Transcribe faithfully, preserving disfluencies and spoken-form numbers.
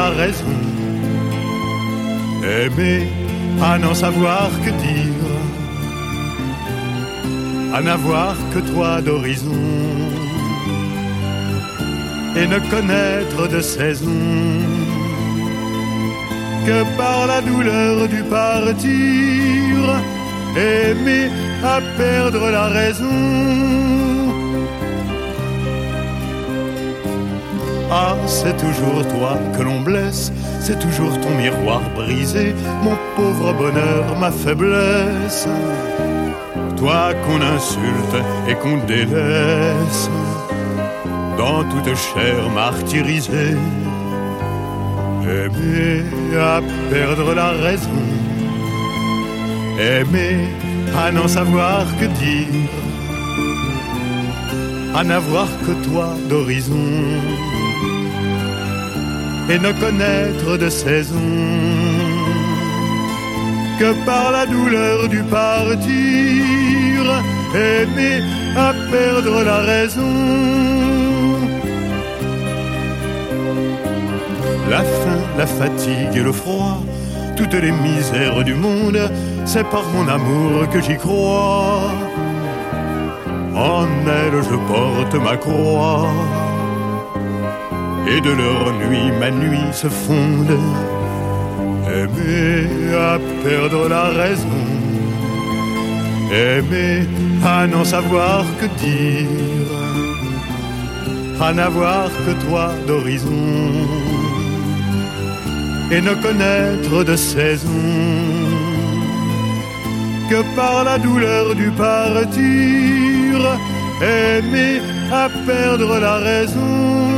la raison. Aimer à n'en savoir que dire, à n'avoir que toi d'horizon, et ne connaître de saison que par la douleur du partir. Aimer à perdre la raison. Ah, c'est toujours toi que l'on blesse, c'est toujours ton miroir brisé, mon pauvre bonheur, ma faiblesse. Toi qu'on insulte et qu'on délaisse, dans toute chair martyrisée. Aimer à perdre la raison, aimer à n'en savoir que dire, à n'avoir que toi d'horizon, et ne connaître de saison que par la douleur du partir. Aimer à perdre la raison. La faim, la fatigue et le froid, toutes les misères du monde, c'est par mon amour que j'y crois. En elle je porte ma croix, et de leur nuit ma nuit se fonde. Aimer à perdre la raison, aimer à n'en savoir que dire, à n'avoir que toi d'horizon, et ne connaître de saison que par la douleur du partir. Aimer à perdre la raison.